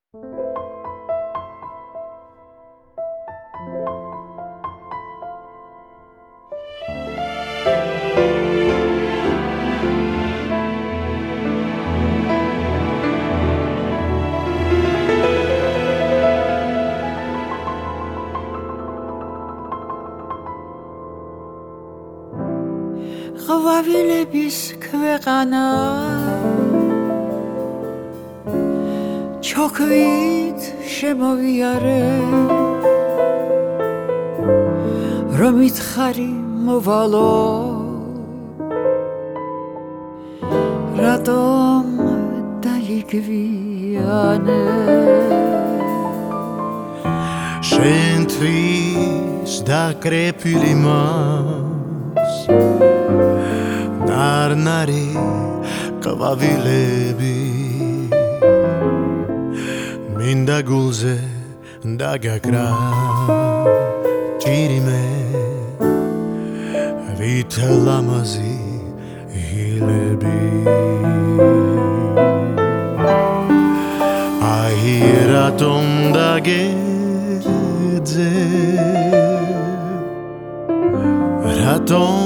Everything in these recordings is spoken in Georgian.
ყვავილების ქვეყანა ჩოქვით შემოვიარე რომ ითხარი მოვალო რატომ დაიგვიანე შენთვის დაკრეფილი მას ნარნარი ყვავილები მინდა გულზე დაგაკრა ჭირიმე ვით ლამაზი ჰილები აი რატომ დაგეძე რატომ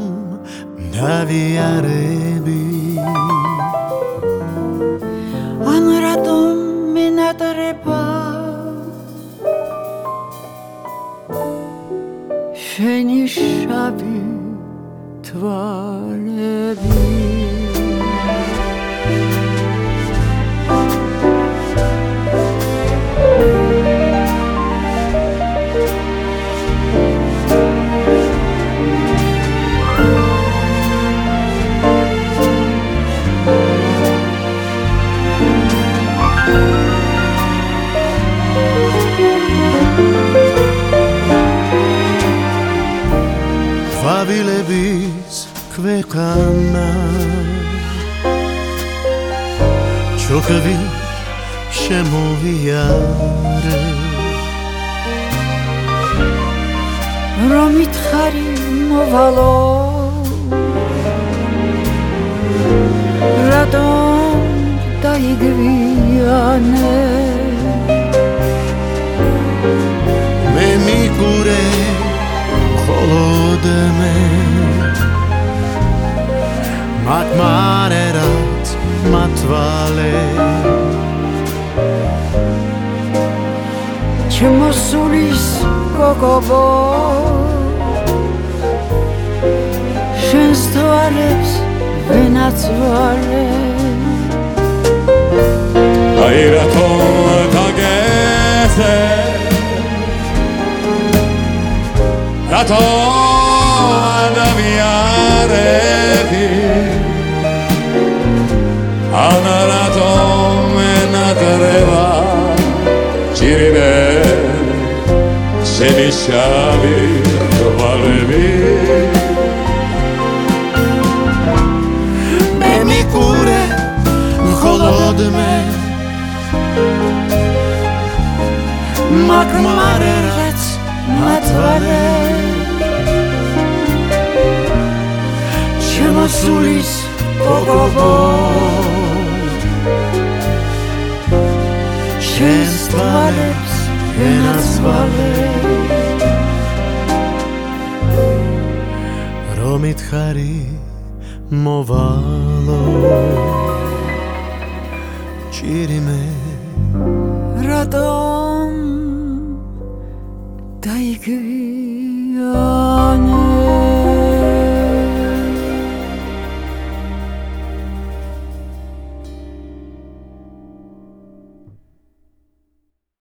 დავიარები ან რატომ მენატრება შენი შავი თვალები ყვავილების ქვეყანა ჩოქვი შემოვიარე რომ ითხარი მოვალო რატომ დაიგვიანე მე მიგურე холодeme матмареrat матвале ჩემოსულის გოგობო შენს თვალებს ვენაცვალე აი რატომ დაგეძე რატომ დავიარები ან რატომ მენატრება ჭირიმე შენი შავი თვალები მე მიგურე холодeme მაგმარერაც მათვალე ჩემოსულის გოგობო შენს თვალებს ვენაცვალე რომ ითხარი მოვალო ჭირიმე რატომ დაიგვიანე